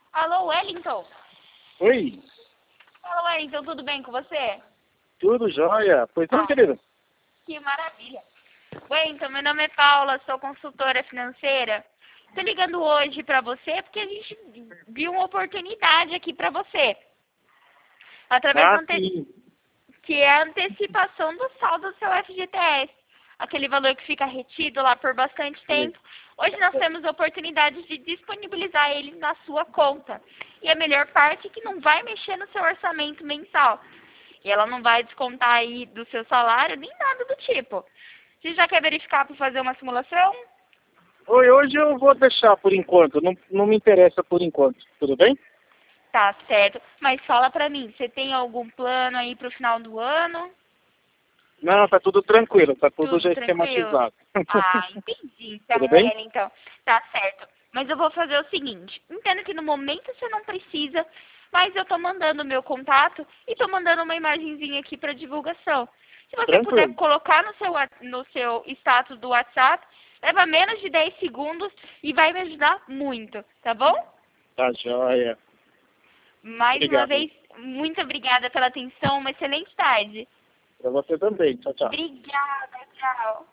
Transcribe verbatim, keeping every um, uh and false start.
Alô, Wellington? Oi, Alô, Wellington, tudo bem com você? tudo jóia? Pois não, Ah, querido? que maravilha. Wellington, meu nome é Paula, sou consultora financeira. Tô ligando hoje pra você porque a gente viu uma oportunidade aqui pra você. Através do Ah, ante... sim. que é a antecipação do saldo do seu F G T S. Aquele valor que fica retido lá por bastante tempo. Hoje nós temos a oportunidade de disponibilizar ele na sua conta. E a melhor parte é que não vai mexer no seu orçamento mensal. E ela não vai descontar aí do seu salário, nem nada do tipo. Você já quer verificar para fazer uma simulação? Oi, hoje eu vou deixar por enquanto, não, não me interessa por enquanto, tudo bem? Tá certo. Mas fala pra mim, você tem algum plano aí pro final do ano? Não, tá tudo tranquilo, tá tudo Tudo já tranquilo? esquematizado. Ah, entendi. Então, Tudo bem? então, tá certo. Mas eu vou fazer o seguinte, entendo que no momento você não precisa, mas eu tô mandando o meu contato e tô mandando uma imagenzinha aqui para divulgação. Se você puder Tranquilo. colocar no seu, wa- no seu status do WhatsApp, leva menos de dez segundos e vai me ajudar muito, tá bom? Tá jóia. Mais uma Obrigado. vez, muito obrigada pela atenção, uma excelente tarde. Pra você também. Tchau, tchau. Obrigada, tchau.